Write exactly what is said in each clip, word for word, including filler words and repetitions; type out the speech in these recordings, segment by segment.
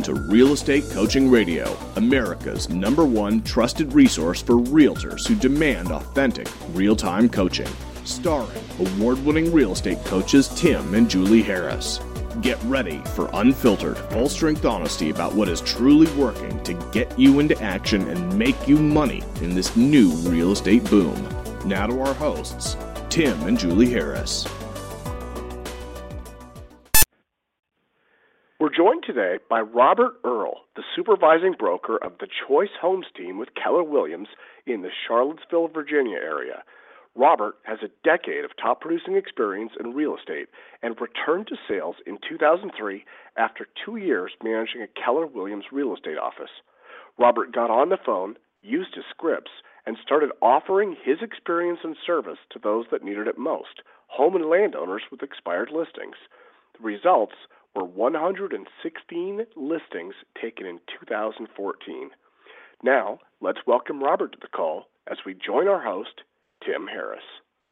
to Real Estate Coaching Radio, America's number one trusted resource for realtors who demand authentic, real-time coaching. Starring award-winning real estate coaches Tim and Julie Harris. Get ready for unfiltered, full-strength honesty about what is truly working to get you into action and make you money in this new real estate boom. Now to our hosts, Tim and Julie Harris. We're joined today by Robert Earl, the supervising broker of the Choice Homes team with Keller Williams in the Charlottesville, Virginia area. Robert has a decade of top-producing experience in real estate and returned to sales in two thousand three after two years managing a Keller Williams real estate office. Robert got on the phone, used his scripts, and started offering his experience and service to those that needed it most, home and landowners with expired listings. The results were one hundred sixteen listings taken in two thousand fourteen. Now, let's welcome Robert to the call as we join our host, Tim Harris.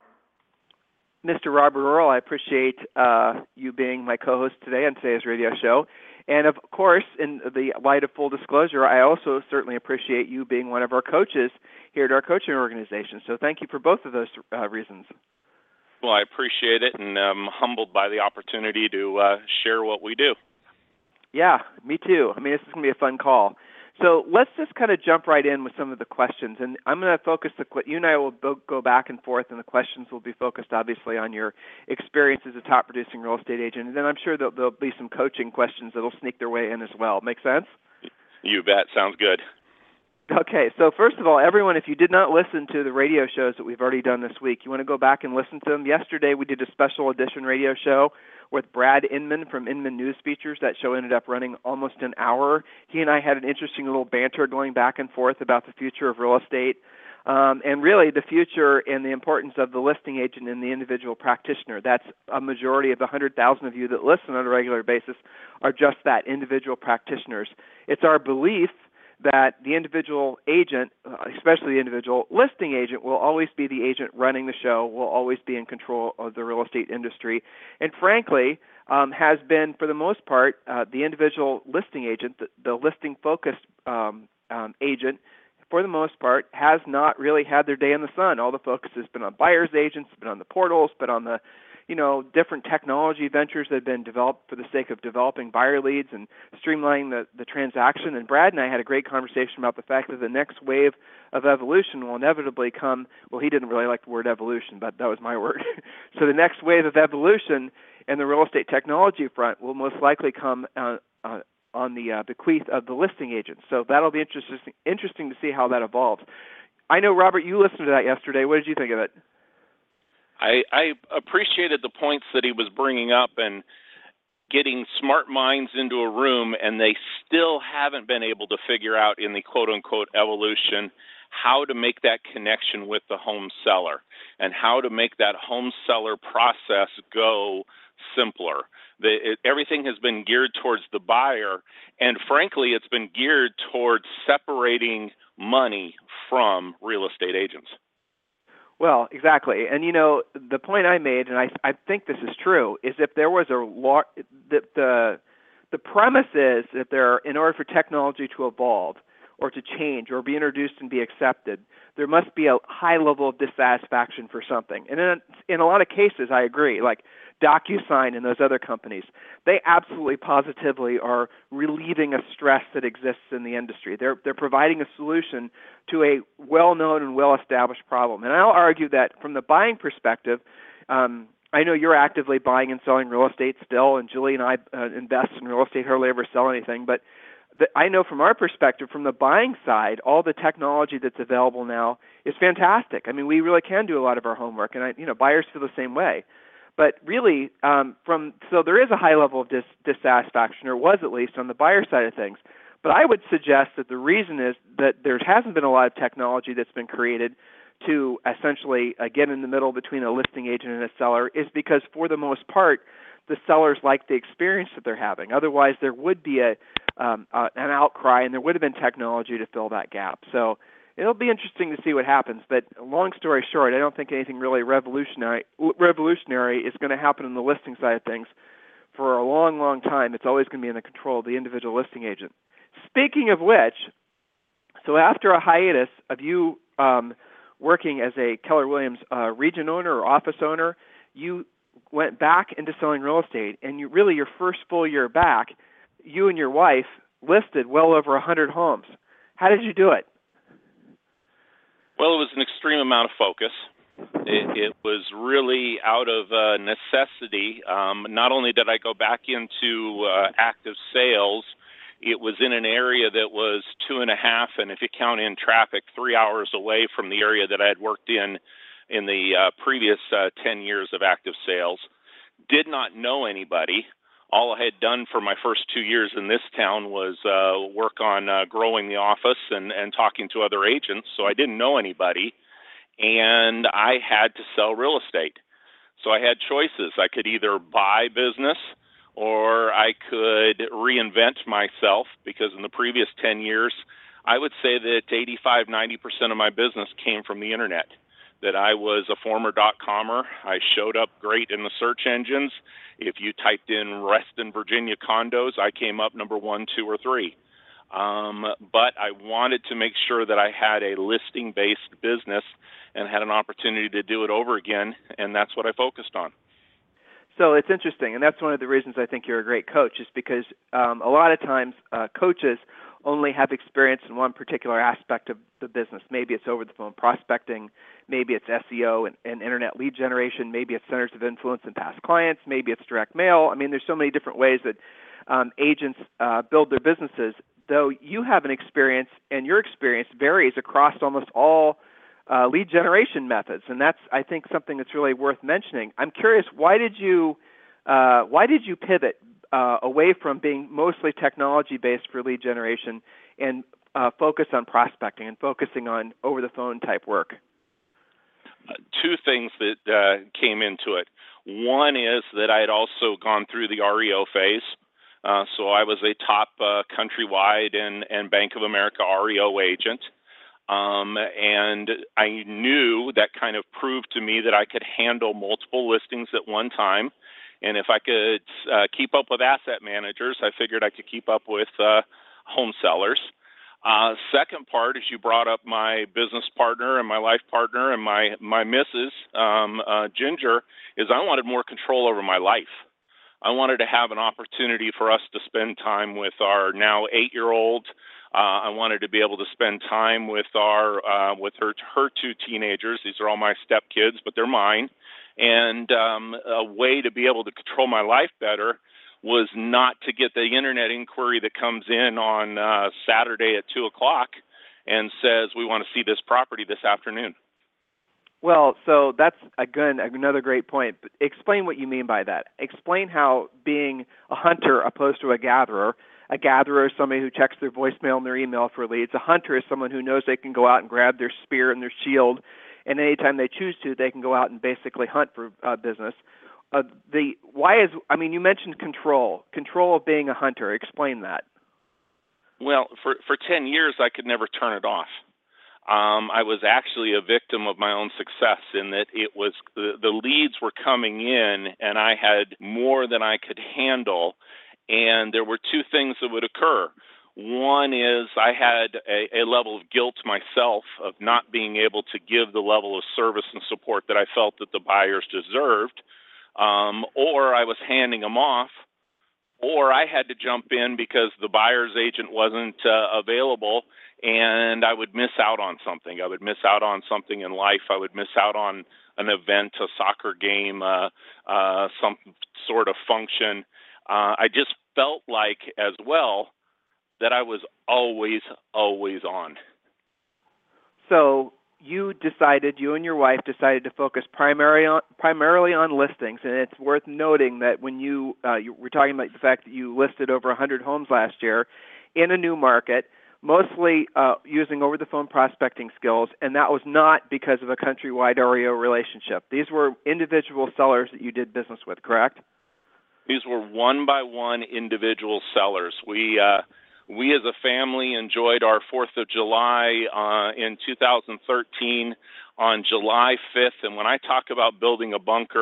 Mister Robert Earl, I appreciate uh, you being my co-host today on today's radio show. And of course, in the light of full disclosure, I also certainly appreciate you being one of our coaches here at our coaching organization. So thank you for both of those uh, reasons. Well, I appreciate it, and I'm humbled by the opportunity to uh, share what we do. Yeah, me too. I mean, this is going to be a fun call. So let's just kind of jump right in with some of the questions. And I'm going to focus, the, you and I will go back and forth, and the questions will be focused, obviously, on your experience as a top-producing real estate agent. And then I'm sure there'll, there'll be some coaching questions that will sneak their way in as well. Make sense? You bet. Sounds good. Okay, so first of all, everyone, if you did not listen to the radio shows that we've already done this week, you want to go back and listen to them. Yesterday, we did a special edition radio show with Brad Inman from Inman News Features. That show ended up running almost an hour. He and I had an interesting little banter going back and forth about the future of real estate, um, and really the future and the importance of the listing agent and the individual practitioner. That's a majority of the one hundred thousand of you that listen on a regular basis are just that, individual practitioners. It's our belief that the individual agent, especially the individual listing agent, will always be the agent running the show, will always be in control of the real estate industry, and frankly, um, has been, for the most part, uh, the individual listing agent, the, the listing-focused um, um, agent, for the most part, has not really had their day in the sun. All the focus has been on buyer's agents, been on the portals, been on the you know, different technology ventures that have been developed for the sake of developing buyer leads and streamlining the, the transaction. And Brad and I had a great conversation about the fact that the next wave of evolution will inevitably come, well, he didn't really like the word evolution, but that was my word. So the next wave of evolution in the real estate technology front will most likely come uh, uh, on the uh, bequeath of the listing agents. So that'll be interesting, interesting to see how that evolves. I know, Robert, you listened to that yesterday. What did you think of it? I, I appreciated the points that he was bringing up and getting smart minds into a room, and they still haven't been able to figure out in the quote-unquote evolution how to make that connection with the home seller and how to make that home seller process go simpler. The, it, everything has been geared towards the buyer, and frankly, it's been geared towards separating money from real estate agents. Well, exactly. And, you know, the point I made, and I, I think this is true, is if there was a law, the, the, the premise is that there, in order for technology to evolve or to change or be introduced and be accepted, there must be a high level of dissatisfaction for something. And in, in a lot of cases, I agree, like DocuSign and those other companies, they absolutely positively are relieving a stress that exists in the industry. They're they're providing a solution to a well-known and well-established problem. And I'll argue that from the buying perspective, um, I know you're actively buying and selling real estate still, and Julie and I uh, invest in real estate, hardly ever sell anything, but the, I know from our perspective, from the buying side, all the technology that's available now is fantastic. I mean, we really can do a lot of our homework, and I, you know, buyers feel the same way. But really, um, from so there is a high level of dis, dissatisfaction, or was at least on the buyer side of things. But I would suggest that the reason is that there hasn't been a lot of technology that's been created to essentially uh, get in the middle between a listing agent and a seller is because, for the most part, the sellers like the experience that they're having. Otherwise, there would be a um, uh, an outcry, and there would have been technology to fill that gap. So it'll be interesting to see what happens. But long story short, I don't think anything really revolutionary revolutionary is going to happen on the listing side of things for a long, long time, it's always going to be in the control of the individual listing agent. Speaking of which, so after a hiatus of you um, working as a Keller Williams uh, region owner or office owner, you went back into selling real estate, and you really your first full year back, you and your wife listed well over one hundred homes. How did you do it? Well, it was an extreme amount of focus. It, it was really out of uh, necessity. Um, not only did I go back into uh, active sales, it was in an area that was two and a half, and if you count in traffic, three hours away from the area that I had worked in in the uh, previous uh, ten years of active sales. Did not know anybody. All I had done for my first two years in this town was uh, work on uh, growing the office and, and talking to other agents, so I didn't know anybody, and I had to sell real estate. So I had choices. I could either buy business or I could reinvent myself, because in the previous ten years, I would say that eighty-five, ninety percent of my business came from the internet, that I was a former dot-comer. I showed up great in the search engines. If you typed in Reston, Virginia condos, I came up number one, two, or three. Um, but I wanted to make sure that I had a listing-based business and had an opportunity to do it over again, and that's what I focused on. So it's interesting, and that's one of the reasons I think you're a great coach, is because um, a lot of times uh, coaches only have experience in one particular aspect of the business. Maybe it's over-the-phone prospecting, maybe it's S E O and, and internet lead generation, maybe it's centers of influence and past clients, maybe it's direct mail. I mean, there's so many different ways that um, agents uh, build their businesses, though you have an experience, and your experience varies across almost all uh, lead generation methods, and that's, I think, something that's really worth mentioning. I'm curious, why did you, uh, why did you pivot Uh, away from being mostly technology-based for lead generation and uh, focus on prospecting and focusing on over-the-phone type work? Uh, two things that uh, came into it. One is that I had also gone through the R E O phase. Uh, so I was a top uh, countrywide and, and Bank of America R E O agent. Um, and I knew that kind of proved to me that I could handle multiple listings at one time. And if I could uh, keep up with asset managers, I figured I could keep up with uh, home sellers. Uh, second part is you brought up my business partner and my life partner and my, my missus, um, uh, Ginger, is I wanted more control over my life. I wanted to have an opportunity for us to spend time with our now eight-year-old. Uh, I wanted to be able to spend time with our uh, with her her two teenagers. These are all my stepkids, but they're mine. And um, a way to be able to control my life better was not to get the internet inquiry that comes in on uh, Saturday at two o'clock and says, we want to see this property this afternoon. Well, so that's, again, another great point. But explain what you mean by that. Explain how being a hunter opposed to a gatherer, a gatherer is somebody who checks their voicemail and their email for leads. A hunter is someone who knows they can go out and grab their spear and their shield, and anytime they choose to, they can go out and basically hunt for uh, business. Uh, the why is I mean, you mentioned control, control of being a hunter. Explain that. Well, for for ten years, I could never turn it off. Um, I was actually a victim of my own success in that it was the, the leads were coming in, and I had more than I could handle. And there were two things that would occur. One is I had a, a level of guilt myself of not being able to give the level of service and support that I felt that the buyers deserved, um, or I was handing them off, or I had to jump in because the buyer's agent wasn't uh, available, and I would miss out on something. I would miss out on something in life. I would miss out on an event, a soccer game, uh, uh, some sort of function. Uh, I just felt like as well that I was always, always on. So you decided, you and your wife decided to focus primarily on, primarily on listings, and it's worth noting that when you, uh, you were talking about the fact that you listed over one hundred homes last year in a new market, mostly uh, using over-the-phone prospecting skills, and that was not because of a countrywide R E O relationship. These were individual sellers that you did business with, correct? These were one-by-one individual sellers. We uh, we as a family enjoyed our fourth of July uh, in two thousand thirteen on July fifth, and when I talk about building a bunker,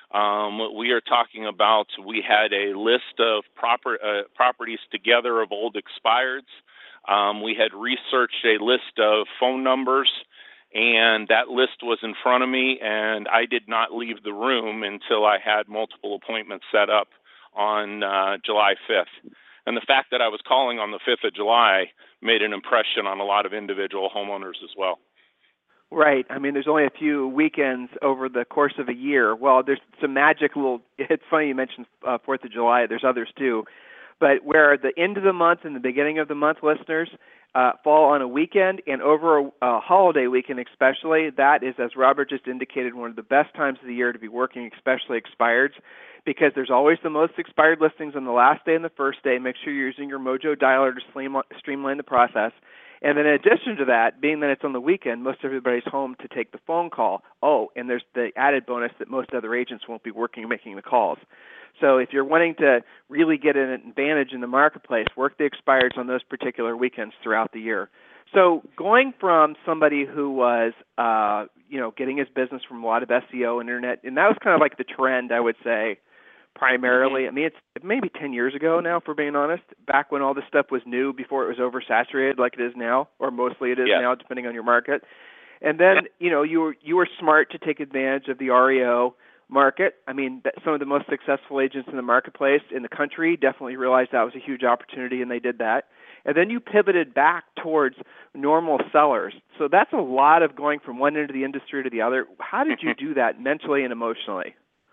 Um, we are talking about, we had a list of proper, uh, properties together of old expireds. Um, we had researched a list of phone numbers, and that list was in front of me, and I did not leave the room until I had multiple appointments set up on uh, July fifth. And the fact that I was calling on the fifth of July made an impression on a lot of individual homeowners as well. Right. I mean, there's only a few weekends over the course of a year. Well, there's some magic little, it's funny you mentioned uh, fourth of July. There's others too. But where the end of the month and the beginning of the month listeners uh, fall on a weekend and over a, a holiday weekend especially, that is, as Robert just indicated, one of the best times of the year to be working, especially expireds, because there's always the most expired listings on the last day and the first day. Make sure you're using your Mojo dialer to streamline the process. And then in addition to that, being that it's on the weekend, most everybody's home to take the phone call. Oh, and there's the added bonus that most other agents won't be working or making the calls. So if you're wanting to really get an advantage in the marketplace, work the expireds on those particular weekends throughout the year. So going from somebody who was, uh, you know, getting his business from a lot of S E O and internet, and that was kind of like the trend, I would say, primarily. I mean, it's maybe ten years ago now, for being honest, back when all this stuff was new, before it was oversaturated like it is now, or mostly it is yeah. now, depending on your market. And then, yeah. you know, you were, you were smart to take advantage of the R E O market. I mean, some of the most successful agents in the marketplace in the country definitely realized that was a huge opportunity, and they did that. And then you pivoted back towards normal sellers. So that's a lot of going from one end of the industry to the other. How did you do that mentally and emotionally?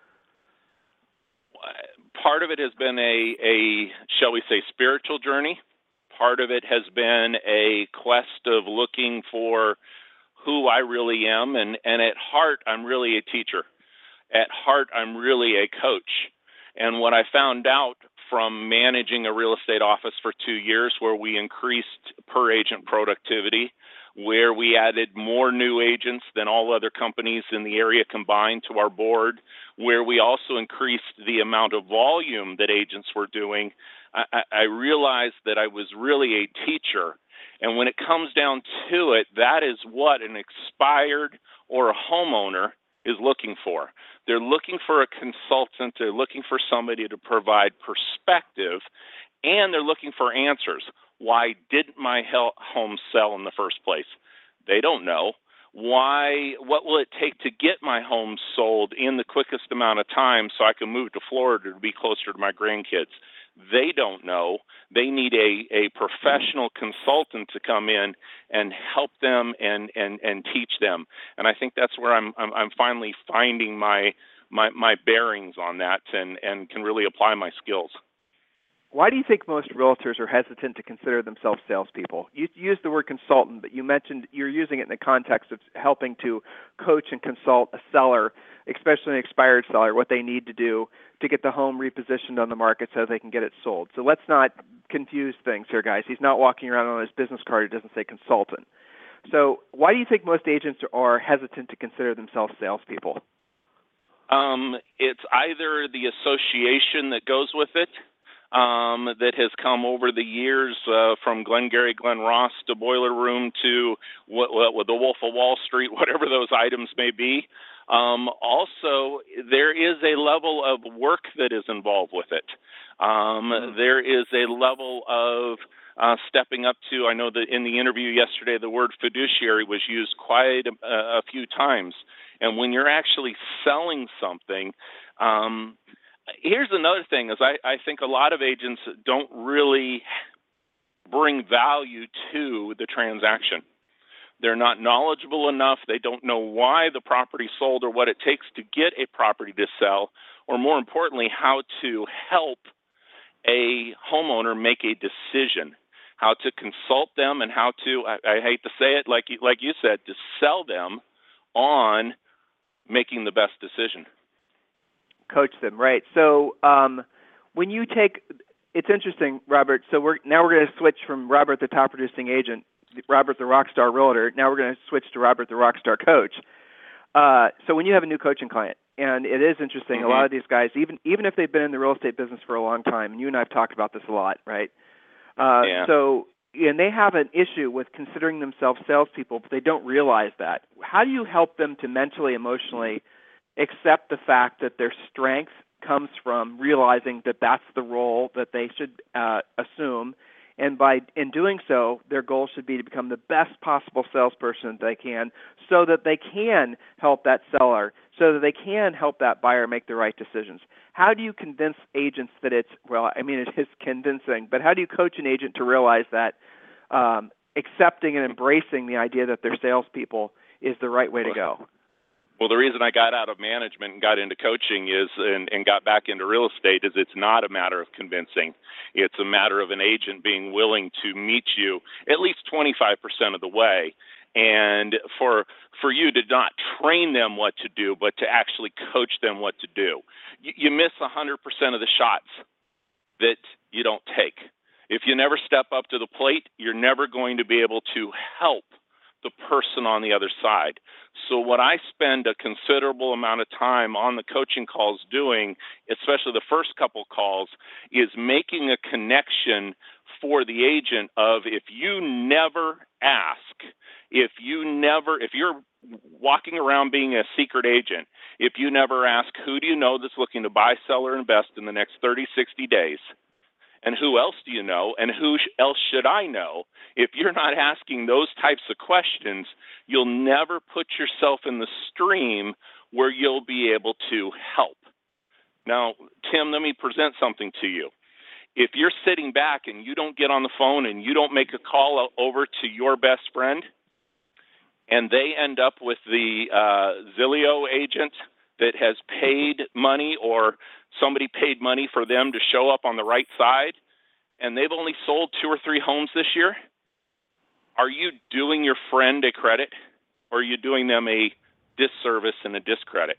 Part of it has been a, a, shall we say, spiritual journey. Part of it has been a quest of looking for who I really am. And, and at heart, I'm really a teacher. At heart, I'm really a coach. And what I found out from managing a real estate office for two years, where we increased per agent productivity, where we added more new agents than all other companies in the area combined to our board, where we also increased the amount of volume that agents were doing, I, I realized that I was really a teacher. And when it comes down to it, that is what an expired or a homeowner is looking for. They're looking for a consultant. They're looking for somebody to provide perspective, and they're looking for answers. Why didn't my home sell in the first place? They don't know. Why? What will it take to get my home sold in the quickest amount of time so I can move to Florida to be closer to my grandkids? They don't know. They need a, a professional consultant to come in and help them and, and, and teach them. And I think that's where I'm I'm, I'm finally finding my, my my bearings on that and, and can really apply my skills. Why do you think most realtors are hesitant to consider themselves salespeople? You used the word consultant, but you mentioned you're using it in the context of helping to coach and consult a seller, especially an expired seller, what they need to do to get the home repositioned on the market so they can get it sold. So let's not confuse things here, guys. He's not walking around on his business card. It doesn't say consultant. So why do you think most agents are hesitant to consider themselves salespeople? Um, it's either the association that goes with it, Um, that has come over the years uh, from Glengarry Glen Ross to Boiler Room to what, what, the Wolf of Wall Street, whatever those items may be. Um, also, there is a level of work that is involved with it. Um, mm-hmm. There is a level of uh, stepping up to, I know that in the interview yesterday, the word fiduciary was used quite a, a few times. And when you're actually selling something, um, here's another thing is I, I think a lot of agents don't really bring value to the transaction. They're not knowledgeable enough. They don't know why the property sold or what it takes to get a property to sell, or more importantly, how to help a homeowner make a decision, how to consult them, and how to, I, I hate to say it, like you, like you said, to sell them on making the best decision. Coach them, right? So um, when you take, it's interesting, Robert. So we're now we're going to switch from Robert, the top producing agent, Robert, the rockstar realtor. Now we're going to switch to Robert, the rockstar coach. Uh, so when you have a new coaching client, and it is interesting, mm-hmm. a lot of these guys, even even if they've been in the real estate business for a long time, and you and I have talked about this a lot, right? Uh, yeah. So and they have an issue with considering themselves salespeople, but they don't realize that. How do you help them to mentally, emotionally accept the fact that their strength comes from realizing that that's the role that they should uh, assume. And by in doing so, their goal should be to become the best possible salesperson that they can so that they can help that seller, so that they can help that buyer make the right decisions. How do you convince agents that it's, well, I mean, it is convincing, but how do you coach an agent to realize that um, accepting and embracing the idea that they're salespeople is the right way to go? Well, the reason I got out of management and got into coaching is, and, and got back into real estate, is it's not a matter of convincing. It's a matter of an agent being willing to meet you at least twenty-five percent of the way, and for for you to not train them what to do, but to actually coach them what to do. You, you miss one hundred percent of the shots that you don't take. If you never step up to the plate, you're never going to be able to help the person on the other side. So what I spend a considerable amount of time on the coaching calls doing, especially the first couple calls, is making a connection for the agent of, if you never ask, if you never, if you're walking around being a secret agent, if you never ask, who do you know that's looking to buy, sell, or invest in the next thirty, sixty days? And who else do you know? And who else should I know? If you're not asking those types of questions, you'll never put yourself in the stream where you'll be able to help. Now, Tim, let me present something to you. If you're sitting back and you don't get on the phone and you don't make a call over to your best friend, and they end up with the uh, Zillow agent that has paid money, or somebody paid money for them to show up on the right side, and they've only sold two or three homes this year, are you doing your friend a credit, or are you doing them a disservice and a discredit?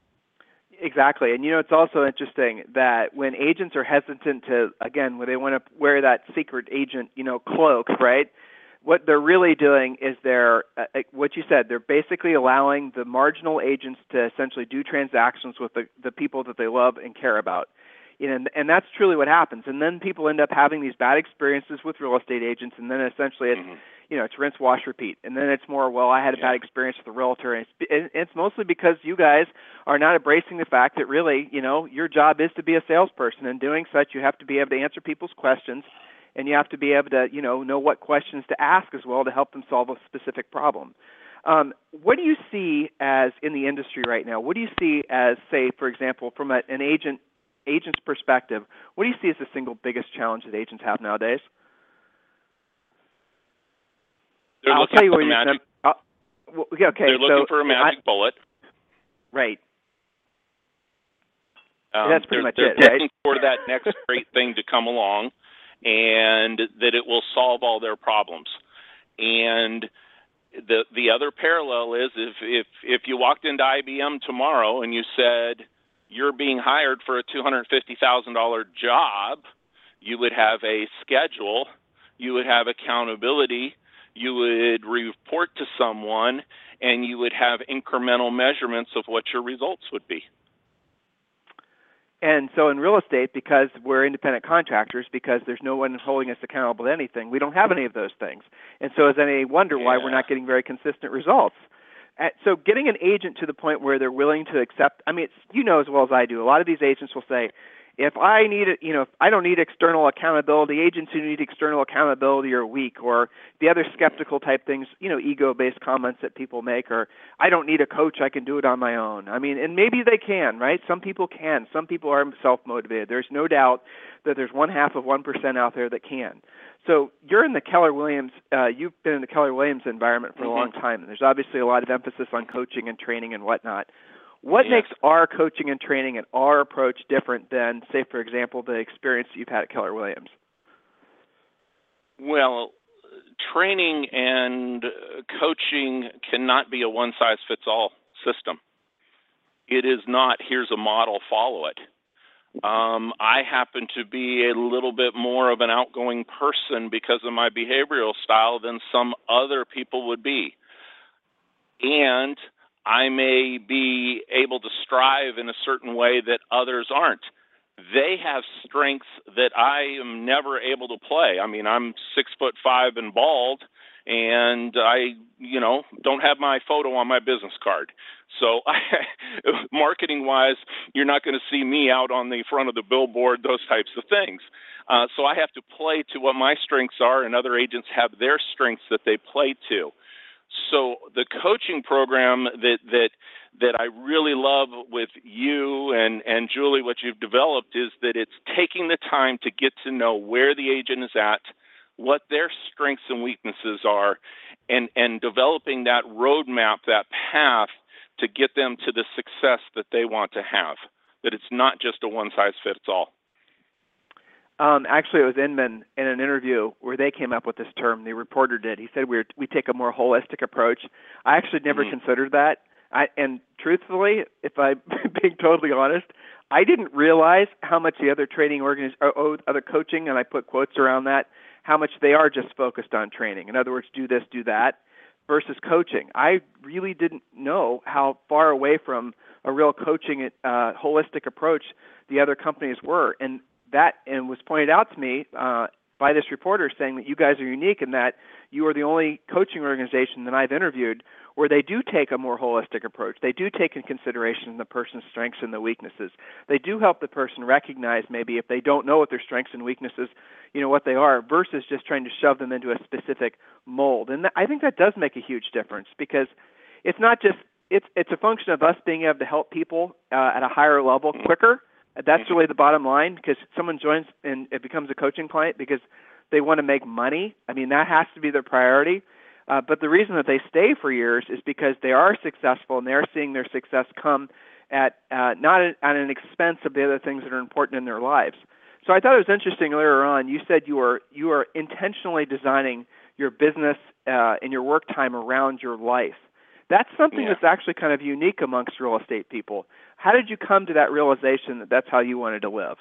Exactly. And, you know, it's also interesting that when agents are hesitant to, again, when they want to wear that secret agent, you know, cloak, right, what they're really doing is they're, uh, what you said, they're basically allowing the marginal agents to essentially do transactions with the, the people that they love and care about. You know, and, and that's truly what happens. And then people end up having these bad experiences with real estate agents, and then essentially it's, mm-hmm. you know, it's rinse, wash, repeat. And then it's more, well, I had a yeah. bad experience with a realtor. And it's, and it's mostly because you guys are not embracing the fact that really, you know, your job is to be a salesperson. And doing such, you have to be able to answer people's questions, and you have to be able to, you know, know what questions to ask as well to help them solve a specific problem. Um, what do you see as in the industry right now? What do you see as, say, for example, from a, an agent agent's perspective, what do you see as the single biggest challenge that agents have nowadays? They're I'll looking tell you for what a magic. Uh, well, okay, they're looking so for a magic I, bullet. Right. Um, That's pretty they're, much they're it, right? looking for that next great thing to come along, and that it will solve all their problems. And the the other parallel is if if if you walked into I B M tomorrow and you said you're being hired for a two hundred fifty thousand dollars job, you would have a schedule, you would have accountability, you would report to someone, and you would have incremental measurements of what your results would be. And so in real estate, because we're independent contractors, because there's no one holding us accountable to anything, we don't have any of those things. And so is any wonder yeah. why we're not getting very consistent results. So getting an agent to the point where they're willing to accept, I mean, it's, you know as well as I do, a lot of these agents will say, if I need it, you know, if I don't need external accountability, agents who need external accountability are weak, or the other skeptical type things, you know, ego-based comments that people make, or I don't need a coach, I can do it on my own. I mean, and maybe they can, right? Some people can. Some people are self-motivated. There's no doubt that there's one half of one percent out there that can. So you're in the Keller Williams, uh, you've been in the Keller Williams environment for mm-hmm. a long time, and there's obviously a lot of emphasis on coaching and training and whatnot. What yes. makes our coaching and training and our approach different than, say, for example, the experience you've had at Keller Williams? Well, training and coaching cannot be a one-size-fits-all system. It is not, here's a model, follow it. Um, I happen to be a little bit more of an outgoing person because of my behavioral style than some other people would be. And I may be able to strive in a certain way that others aren't. They have strengths that I am never able to play. I mean, I'm six foot five and bald, and I, you know, don't have my photo on my business card. So marketing-wise, you're not going to see me out on the front of the billboard, those types of things. Uh, so I have to play to what my strengths are, and other agents have their strengths that they play to. So the coaching program that that that I really love with you and, and Julie, what you've developed is that it's taking the time to get to know where the agent is at, what their strengths and weaknesses are, and, and developing that roadmap, that path to get them to the success that they want to have, that it's not just a one-size-fits-all. Um, actually, it was Inman in an interview where they came up with this term. The reporter did. He said we we take a more holistic approach. I actually never mm-hmm. considered that. I, and truthfully, if I'm being totally honest, I didn't realize how much the other training organiz- or other coaching, and I put quotes around that, how much they are just focused on training. In other words, do this, do that, versus coaching. I really didn't know how far away from a real coaching, uh, holistic approach the other companies were. And that and was pointed out to me uh, by this reporter saying that you guys are unique in that you are the only coaching organization that I've interviewed where they do take a more holistic approach. They do take in consideration the person's strengths and the weaknesses. They do help the person recognize maybe if they don't know what their strengths and weaknesses, you know, what they are, versus just trying to shove them into a specific mold. And th- I think that does make a huge difference because it's not just, it's it's a function of us being able to help people uh, at a higher level quicker. That's really the bottom line, because someone joins and it becomes a coaching client because they want to make money. I mean, that has to be their priority. Uh, but the reason that they stay for years is because they are successful and they're seeing their success come at uh, not at, at an expense of the other things that are important in their lives. So I thought it was interesting earlier on. You said you are you are intentionally designing your business uh, and your work time around your life. That's something yeah. that's actually kind of unique amongst real estate people. How did you come to that realization that that's how you wanted to live?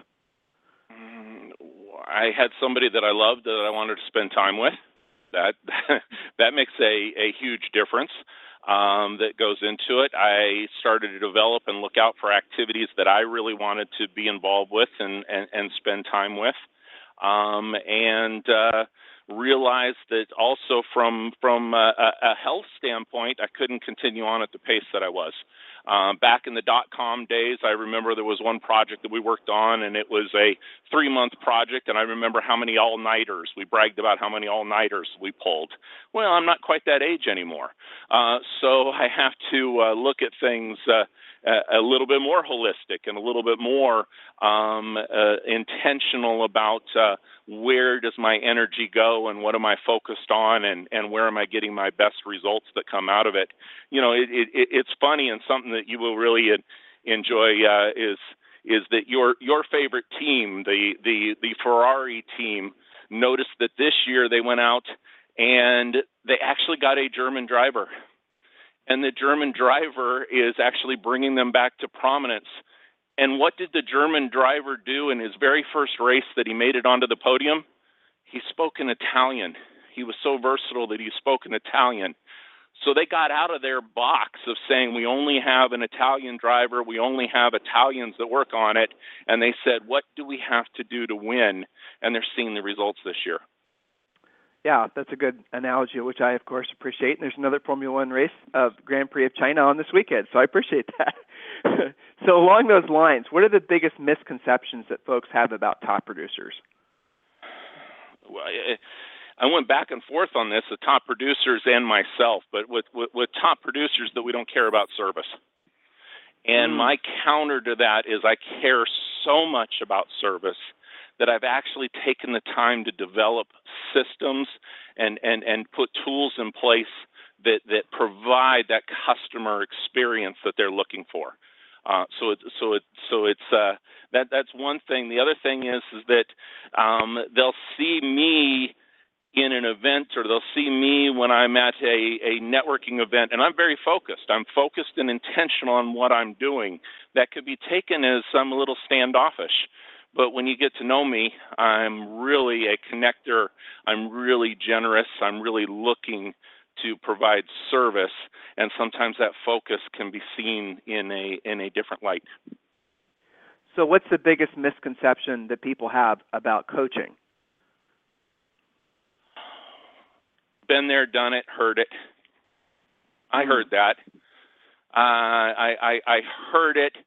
I had somebody that I loved that I wanted to spend time with. That that makes a, a huge difference um, that goes into it. I started to develop and look out for activities that I really wanted to be involved with and, and, and spend time with. Um, and uh, realized that also from from a, a health standpoint, I couldn't continue on at the pace that I was. Um, back in the dot-com days, I remember there was one project that we worked on, and it was a three-month project, and I remember how many all-nighters. We bragged about how many all-nighters we pulled. Well, I'm not quite that age anymore, uh, so I have to uh, look at things uh, a, a little bit more holistic and a little bit more um, uh, intentional about uh, where does my energy go and what am I focused on and, and where am I getting my best results that come out of it. You know, it, it, it's funny, and something that you will really enjoy uh, is is that your your favorite team, the, the, the Ferrari team, noticed that this year they went out and they actually got a German driver. And the German driver is actually bringing them back to prominence. And what did the German driver do in his very first race that he made it onto the podium? He spoke in Italian. He was so versatile that he spoke in Italian. So they got out of their box of saying we only have an Italian driver, we only have Italians that work on it, and they said, what do we have to do to win? And they're seeing the results this year. Yeah, that's a good analogy, which I, of course, appreciate. And there's another Formula One race of Grand Prix of China on this weekend, so I appreciate that. So along those lines, what are the biggest misconceptions that folks have about top producers? Well, I went back and forth on this, the top producers and myself, but with, with, with top producers that we don't care about service. And mm. my counter to that is I care so much about service that I've actually taken the time to develop systems and, and, and put tools in place that, that provide that customer experience that they're looking for. Uh, so it, so it, so it's uh, that that's one thing. The other thing is is that um, they'll see me in an event, or they'll see me when I'm at a, a networking event, and I'm very focused. I'm focused and intentional on what I'm doing. That could be taken as I'm a little standoffish. But when you get to know me, I'm really a connector. I'm really generous. I'm really looking to provide service, and sometimes that focus can be seen in a in a different light. So what's the biggest misconception that people have about coaching? been there, done it, heard it. I Mm. heard that. Uh, I, I, I heard it,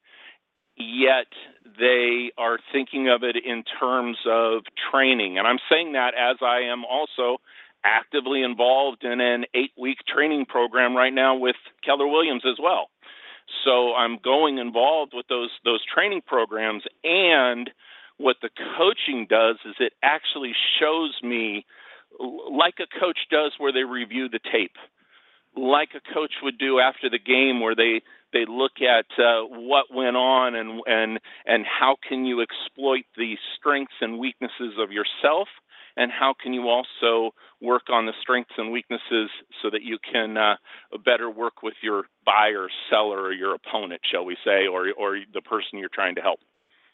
yet they are thinking of it in terms of training. And I'm saying that as I am also actively involved in an eight-week training program right now with Keller Williams as well. So I'm going involved with those those training programs, and what the coaching does is it actually shows me, like a coach does where they review the tape, like a coach would do after the game where they, they look at uh, what went on and, and, and how can you exploit the strengths and weaknesses of yourself, and how can you also work on the strengths and weaknesses so that you can uh, better work with your buyer, seller, or your opponent, shall we say, or, or the person you're trying to help.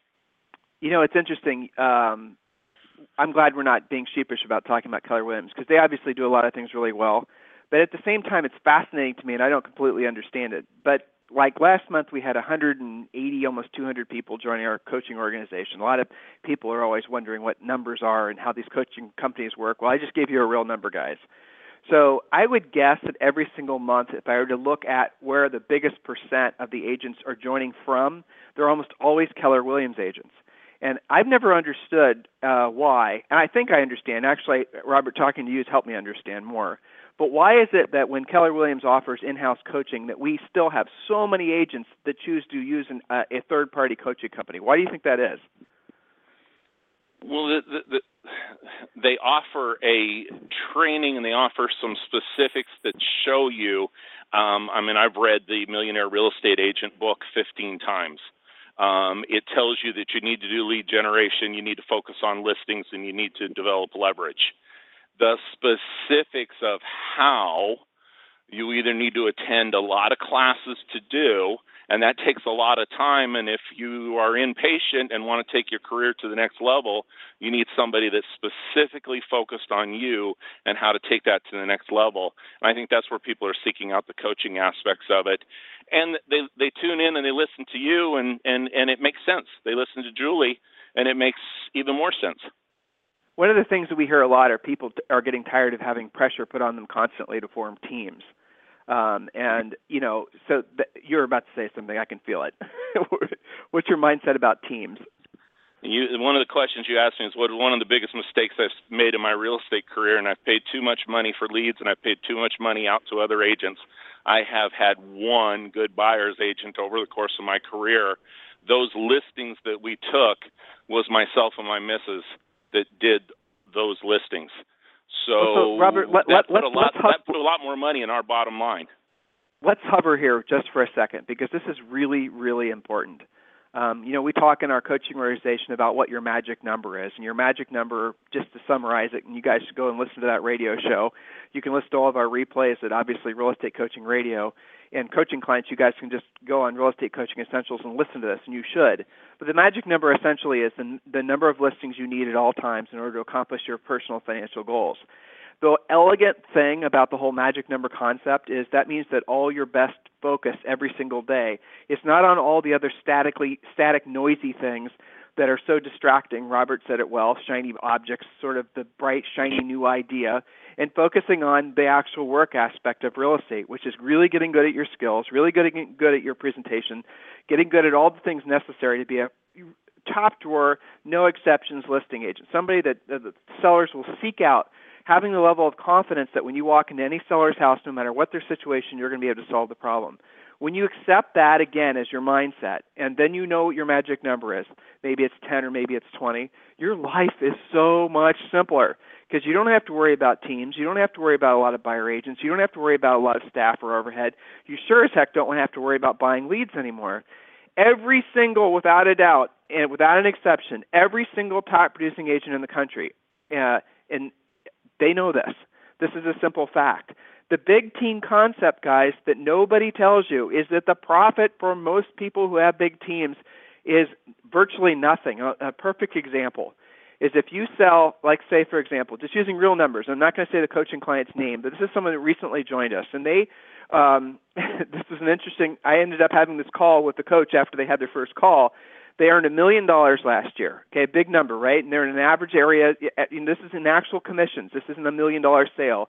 You know, it's interesting. Um, I'm glad we're not being sheepish about talking about Keller Williams, because they obviously do a lot of things really well. But at the same time, it's fascinating to me, and I don't completely understand it. But like last month, we had one hundred eighty, almost two hundred people joining our coaching organization. A lot of people are always wondering what numbers are and how these coaching companies work. Well, I just gave you a real number, guys. So I would guess that every single month, if I were to look at where the biggest percent of the agents are joining from, they're almost always Keller Williams agents. And I've never understood uh, why, and I think I understand. Actually, Robert, talking to you has helped me understand more. But why is it that when Keller Williams offers in-house coaching that we still have so many agents that choose to use an, uh, a third-party coaching company? Why do you think that is? Well, the, the, the, they offer a training and they offer some specifics that show you. Um, I mean, I've read the Millionaire Real Estate Agent book fifteen times. Um, it tells you that you need to do lead generation, you need to focus on listings, and you need to develop leverage. The specifics of how, you either need to attend a lot of classes to do, and that takes a lot of time, and if you are impatient and want to take your career to the next level, you need somebody that's specifically focused on you and how to take that to the next level. And I think that's where people are seeking out the coaching aspects of it. And they they tune in and they listen to you, and, and, and it makes sense. They listen to Julie, and it makes even more sense. One of the things that we hear a lot are people t- are getting tired of having pressure put on them constantly to form teams. Um, and, you know, so th- you're about to say something. I can feel it. What's your mindset about teams? You, one of the questions you asked me is what one of the biggest mistakes I've made in my real estate career, and I've paid too much money for leads and I've paid too much money out to other agents. I have had one good buyer's agent over the course of my career. Those listings that we took was myself and my missus that did those listings. So, well, so Robert, let, that, let, put a lot, let's that put a lot more money in our bottom line. Let's hover here just for a second, because this is really, really important. Um, you know, we talk in our coaching organization about what your magic number is. And your magic number, just to summarize it, and you guys should go and listen to that radio show. You can listen to all of our replays at obviously Real Estate Coaching Radio. And coaching clients, you guys can just go on Real Estate Coaching Essentials and listen to this, and you should. But the magic number essentially is the, the number of listings you need at all times in order to accomplish your personal financial goals. The elegant thing about the whole magic number concept is that means that all your best focus every single day is not on all the other statically static, noisy things that are so distracting. Robert said it well, shiny objects, sort of the bright, shiny new idea, and focusing on the actual work aspect of real estate, which is really getting good at your skills, really getting good at your presentation, getting good at all the things necessary to be a top drawer, no exceptions listing agent, somebody that uh, the sellers will seek out, having the level of confidence that when you walk into any seller's house, no matter what their situation, you're going to be able to solve the problem. When you accept that, again, as your mindset, and then you know what your magic number is, maybe it's ten or maybe it's twenty, your life is so much simpler because you don't have to worry about teams. You don't have to worry about a lot of buyer agents. You don't have to worry about a lot of staff or overhead. You sure as heck don't have to worry about buying leads anymore. Every single, without a doubt, and without an exception, every single top producing agent in the country, uh, and they know this. This is a simple fact. The big team concept, guys, that nobody tells you is that the profit for most people who have big teams is virtually nothing. A, a perfect example is if you sell, like say, for example, just using real numbers. I'm not going to say the coaching client's name, but this is someone that recently joined us. And they, um, this is an interesting, I ended up having this call with the coach after they had their first call. They earned a million dollars last year. Okay, big number, right? And they're in an average area. And this is in actual commissions. This isn't a million dollar sale.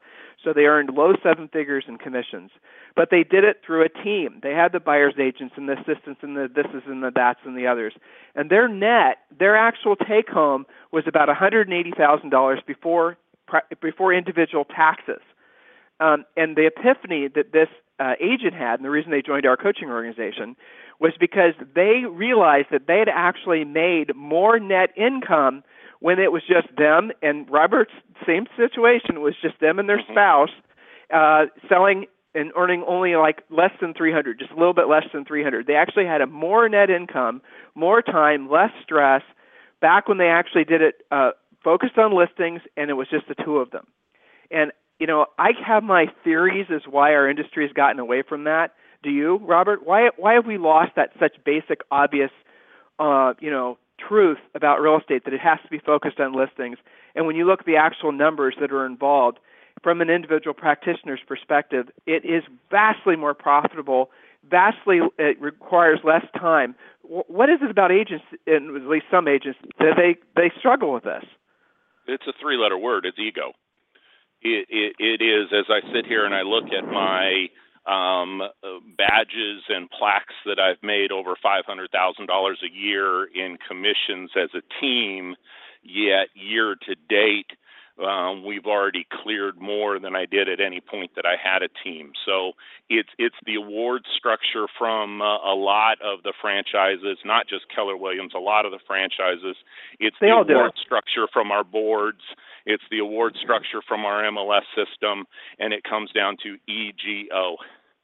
So they earned low seven figures in commissions. But they did it through a team. They had the buyer's agents and the assistants and the thises and the that's and the others. And their net, their actual take-home was about one hundred eighty thousand dollars before before individual taxes. Um, and the epiphany that this uh, agent had, and the reason they joined our coaching organization, was because they realized that they had actually made more net income when it was just them, and Robert's same situation, was just them and their mm-hmm. spouse uh, selling and earning only like less than three hundred, just a little bit less than three hundred. They actually had a more net income, more time, less stress, back when they actually did it, uh, focused on listings, and it was just the two of them. And, you know, I have my theories as why our industry has gotten away from that. Do you, Robert? Why why have we lost that such basic, obvious, uh, you know, truth about real estate, that it has to be focused on listings? And when you look at the actual numbers that are involved, from an individual practitioner's perspective, it is vastly more profitable, vastly, it requires less time. What is it about agents, and at least some agents, that they, they struggle with this? It's a three-letter word. It's ego. It, it, it is, as I sit here and I look at my um, badges and plaques that I've made over five hundred thousand dollars a year in commissions as a team, yet year to date, um, we've already cleared more than I did at any point that I had a team. So it's it's the award structure from uh, a lot of the franchises, not just Keller Williams, a lot of the franchises. It's they the all award do. structure from our boards. It's the award structure from our M L S system, and it comes down to E G O.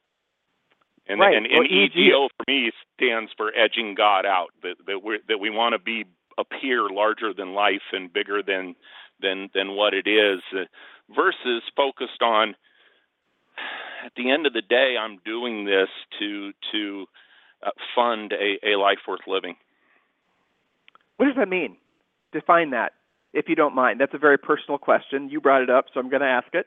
And, right. and, and well, E G O for me stands for edging God out, that, that, we're, that we want to be appear larger than life and bigger than than than what it is, uh, versus focused on, at the end of the day, I'm doing this to to uh, fund a, a life worth living. What does that mean? Define that, if you don't mind. That's a very personal question. You brought it up, so I'm going to ask it.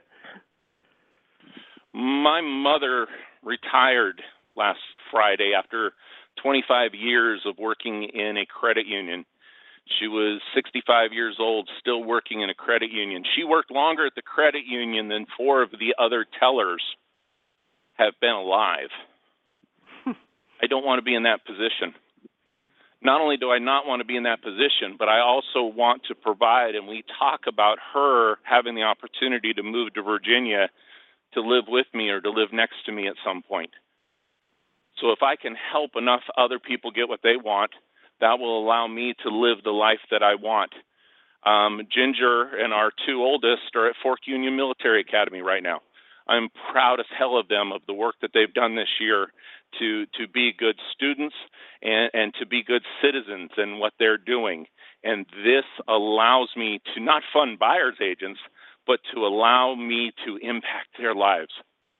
My mother retired last Friday after twenty-five years of working in a credit union. She was sixty-five years old, still working in a credit union. She worked longer at the credit union than four of the other tellers have been alive. I don't want to be in that position. Not only do I not want to be in that position, but I also want to provide, and we talk about her having the opportunity to move to Virginia to live with me or to live next to me at some point. So if I can help enough other people get what they want, that will allow me to live the life that I want. Um, Ginger and our two oldest are at Fork Union Military Academy right now. I'm proud as hell of them, of the work that they've done this year to, to be good students and, and to be good citizens in what they're doing. And this allows me to not fund buyer's agents, but to allow me to impact their lives.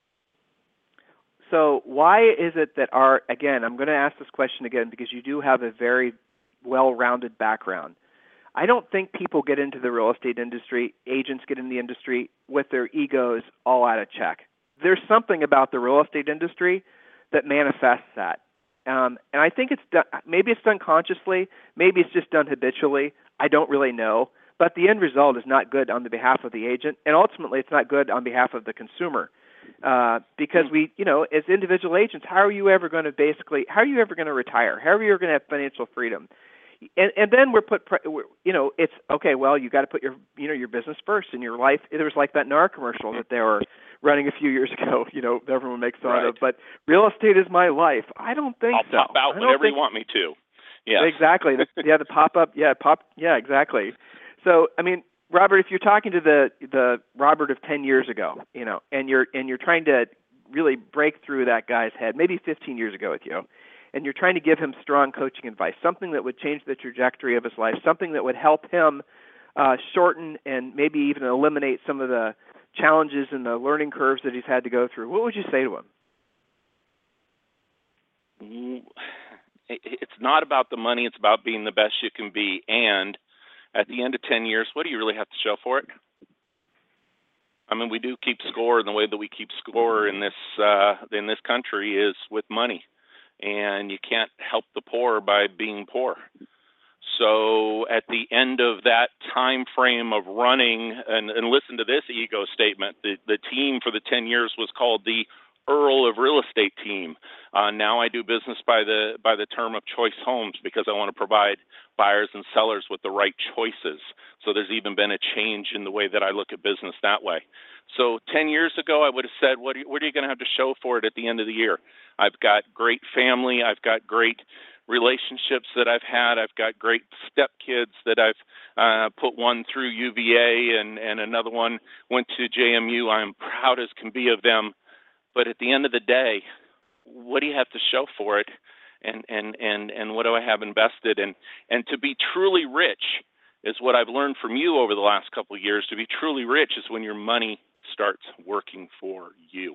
So why is it that our, again, I'm going to ask this question again because you do have a very well-rounded background. I don't think people get into the real estate industry, agents get in the industry with their egos all out of check. There's something about the real estate industry that manifests that. Um, and I think it's done, maybe it's done consciously, maybe it's just done habitually. I don't really know. But the end result is not good on the behalf of the agent, and ultimately it's not good on behalf of the consumer. Uh, because we, you know, as individual agents, how are you ever going to basically, how are you ever going to retire? How are you ever going to have financial freedom? And, and then we're put, we're, you know, it's, okay, well, you got to put your, you know, your business first in your life. There was like that N A R commercial that they were running a few years ago, you know, everyone makes fun right. of, but real estate is my life. I don't think I'll so. pop out whenever think, you want me to. Yeah. Exactly. The, yeah, the pop-up, yeah, pop, yeah, exactly. So, I mean, Robert, if you're talking to the the Robert of ten years ago, you know, and you're and you're trying to really break through that guy's head, maybe fifteen years ago with you, and you're trying to give him strong coaching advice, something that would change the trajectory of his life, something that would help him uh, shorten and maybe even eliminate some of the challenges and the learning curves that he's had to go through, what would you say to him? It's not about the money. It's about being the best you can be. And at the end of ten years, what do you really have to show for it? I mean, we do keep score, and the way that we keep score in this uh, in this country is with money. And you can't help the poor by being poor. So at the end of that time frame of running, and, and listen to this ego statement, the, the team for the ten years was called the Earl of Real Estate team. Uh, now I do business by the by the term of Choice Homes because I want to provide buyers and sellers with the right choices. So there's even been a change in the way that I look at business that way. So ten years ago, I would have said, what are you, what are you going to have to show for it at the end of the year? I've got great family. I've got great relationships that I've had. I've got great stepkids that I've uh, put one through U V A and, and another one went to J M U. I'm proud as can be of them. But at the end of the day, what do you have to show for it? And and and and what do I have invested? And and to be truly rich is what I've learned from you over the last couple of years. To be truly rich is when your money starts working for you.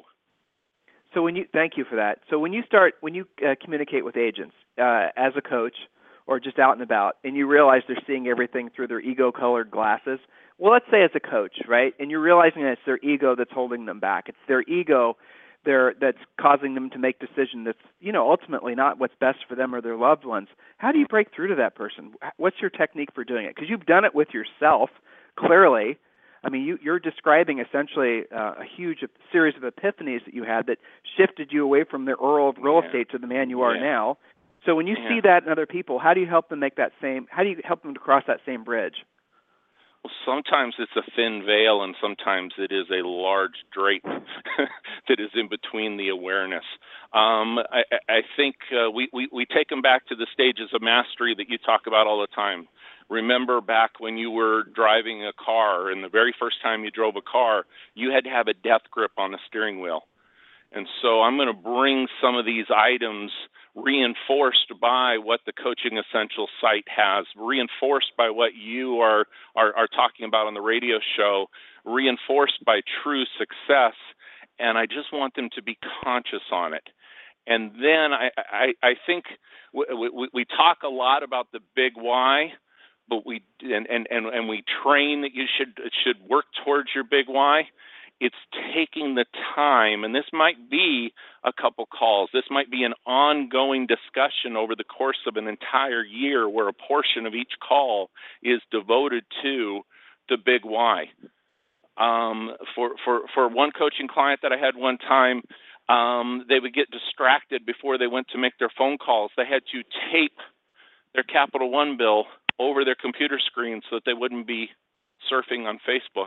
So when you thank you for that. So when you start when you uh, communicate with agents uh, as a coach or just out and about, and you realize they're seeing everything through their ego-colored glasses. Well, let's say as a coach, right? And you're realizing that it's their ego that's holding them back. It's their ego They're, that's causing them to make decisions that's, you know, ultimately not what's best for them or their loved ones. How do you break through to that person? What's your technique for doing it? Because you've done it with yourself, clearly. I mean, you, you're describing essentially uh, a huge series of epiphanies that you had that shifted you away from the Earl of Real Estate yeah. to the man you are yeah. now. So when you yeah. see that in other people, how do you help them make that same, how do you help them to cross that same bridge? Well, sometimes it's a thin veil, and sometimes it is a large drape that is in between the awareness. Um, I, I think uh, we, we, we take them back to the stages of mastery that you talk about all the time. Remember back when you were driving a car, and the very first time you drove a car, you had to have a death grip on the steering wheel. And so I'm going to bring some of these items reinforced by what the Coaching Essentials site has, reinforced by what you are, are, are talking about on the radio show, reinforced by true success, and I just want them to be conscious on it. And then I, I, I think we, we, we talk a lot about the big why, but we and, and, and, and we train that you should should work towards your big why. It's taking the time, and this might be a couple calls. This might be an ongoing discussion over the course of an entire year where a portion of each call is devoted to the big why. Um, for, for, for one coaching client that I had one time, um, they would get distracted before they went to make their phone calls. They had to tape their Capital One bill over their computer screen so that they wouldn't be surfing on Facebook.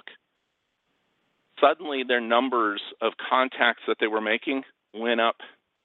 Suddenly their numbers of contacts that they were making went up.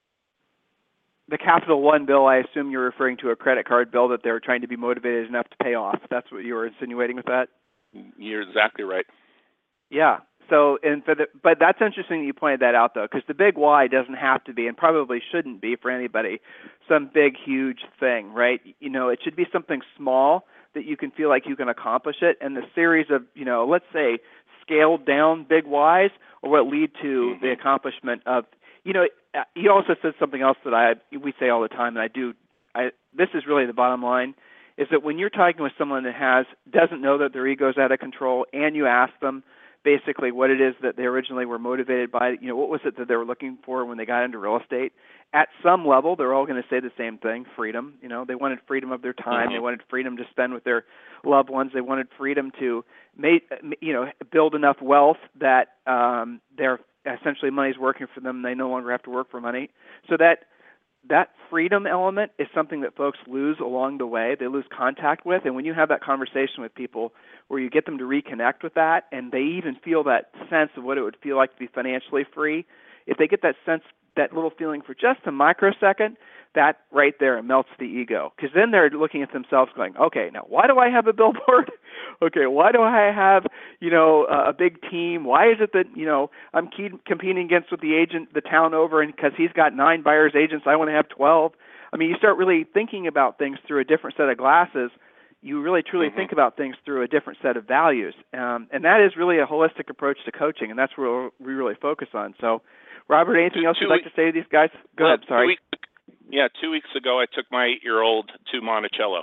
The Capital One bill, I assume you're referring to a credit card bill that they were trying to be motivated enough to pay off. That's what you were insinuating with that? You're exactly right. Yeah. So, and for the, but that's interesting that you pointed that out, though, because the big why doesn't have to be, and probably shouldn't be for anybody, some big, huge thing, right? You know, it should be something small that you can feel like you can accomplish it, and the series of, you know, let's say, scaled down big whys or what lead to mm-hmm. the accomplishment of, you know, you also said something else that I we say all the time, and I do, I this is really the bottom line, is that when you're talking with someone that has doesn't know that their ego's out of control, and you ask them basically what it is that they originally were motivated by, you know, what was it that they were looking for when they got into real estate, at some level they're all going to say the same thing, freedom. You know, they wanted freedom of their time, mm-hmm. they wanted freedom to spend with their loved ones, they wanted freedom to make, you know, build enough wealth that um, their essentially money's working for them and they no longer have to work for money. So that that freedom element is something that folks lose along the way. They lose contact with, and when you have that conversation with people where you get them to reconnect with that, and they even feel that sense of what it would feel like to be financially free, if they get that sense, that little feeling for just a microsecond, that right there melts the ego. Because then they're looking at themselves going, okay, now why do I have a billboard? Okay, why do I have, you know, a big team? Why is it that, you know, I'm keep, competing against with the agent the town over, and because he's got nine buyer's agents, I want to have twelve. I mean, you start really thinking about things through a different set of glasses. You really truly mm-hmm. think about things through a different set of values. Um, and that is really a holistic approach to coaching, and that's where we really focus on. So, Robert, anything else you'd like to say to these guys? Go well, ahead, sorry. Two weeks, yeah, two weeks ago I took my eight-year-old to Monticello.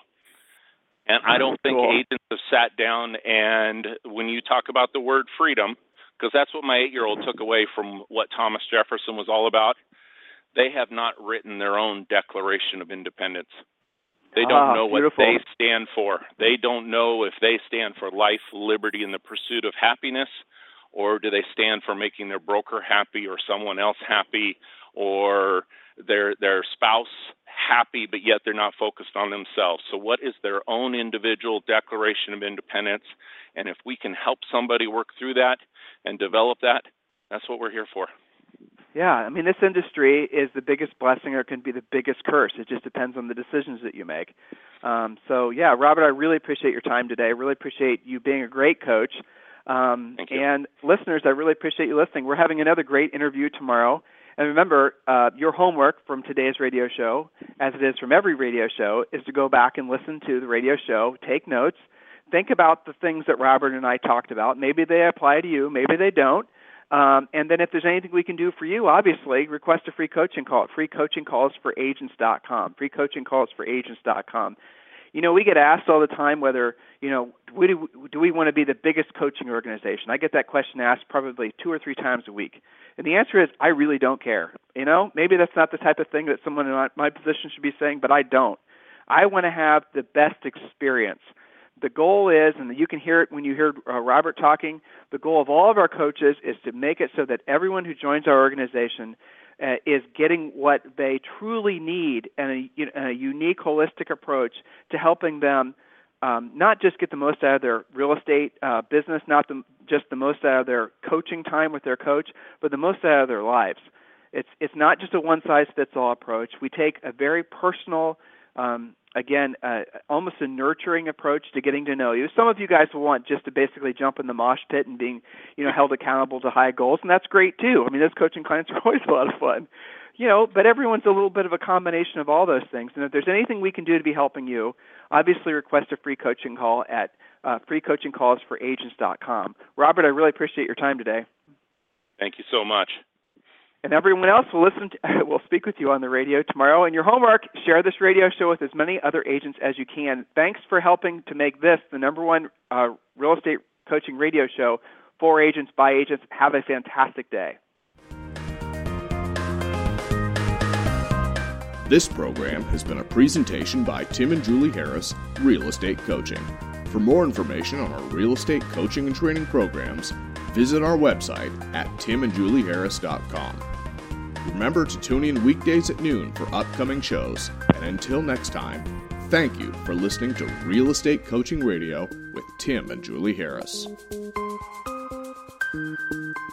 And I don't think cool. agents have sat down and when you talk about the word freedom, because that's what my eight-year-old took away from what Thomas Jefferson was all about, they have not written their own Declaration of Independence. They don't ah, know what beautiful. they stand for. They don't know if they stand for life, liberty, and the pursuit of happiness, or do they stand for making their broker happy or someone else happy or their their spouse happy, but yet they're not focused on themselves. So what is their own individual declaration of independence? And if we can help somebody work through that and develop that, that's what we're here for. Yeah, I mean, this industry is the biggest blessing or it can be the biggest curse. It just depends on the decisions that you make. Um, so, yeah, Robert, I really appreciate your time today. I really appreciate you being a great coach. Um, Thank you. And listeners, I really appreciate you listening. We're having another great interview tomorrow. And remember, uh, your homework from today's radio show, as it is from every radio show, is to go back and listen to the radio show, take notes, think about the things that Robert and I talked about. Maybe they apply to you, maybe they don't. Um, and then if there's anything we can do for you, obviously, request a free coaching call at free coaching calls for agents dot com, free coaching calls for agents dot com. You know, we get asked all the time whether, you know, do we, do we want to be the biggest coaching organization? I get that question asked probably two or three times a week. And the answer is, I really don't care. You know, maybe that's not the type of thing that someone in my, my position should be saying, but I don't. I want to have the best experience. The goal is, and you can hear it when you hear uh, Robert talking, the goal of all of our coaches is to make it so that everyone who joins our organization uh, is getting what they truly need and a, a unique, holistic approach to helping them um, not just get the most out of their real estate uh, business, not the, just the most out of their coaching time with their coach, but the most out of their lives. It's it's not just a one-size-fits-all approach. We take a very personal um Again, uh, almost a nurturing approach to getting to know you. Some of you guys will want just to basically jump in the mosh pit and being, you know, held accountable to high goals, and that's great too. I mean, those coaching clients are always a lot of fun, you know. But everyone's a little bit of a combination of all those things. And if there's anything we can do to be helping you, obviously request a free coaching call at uh, free coaching calls for agents dot com. Robert, I really appreciate your time today. Thank you so much. And everyone else will listen to, will speak with you on the radio tomorrow. And your homework, share this radio show with as many other agents as you can. Thanks for helping to make this the number one uh, real estate coaching radio show for agents, by agents. Have a fantastic day. This program has been a presentation by Tim and Julie Harris, Real Estate Coaching. For more information on our real estate coaching and training programs, visit our website at tim and julie harris dot com. Remember to tune in weekdays at noon for upcoming shows. And until next time, thank you for listening to Real Estate Coaching Radio with Tim and Julie Harris.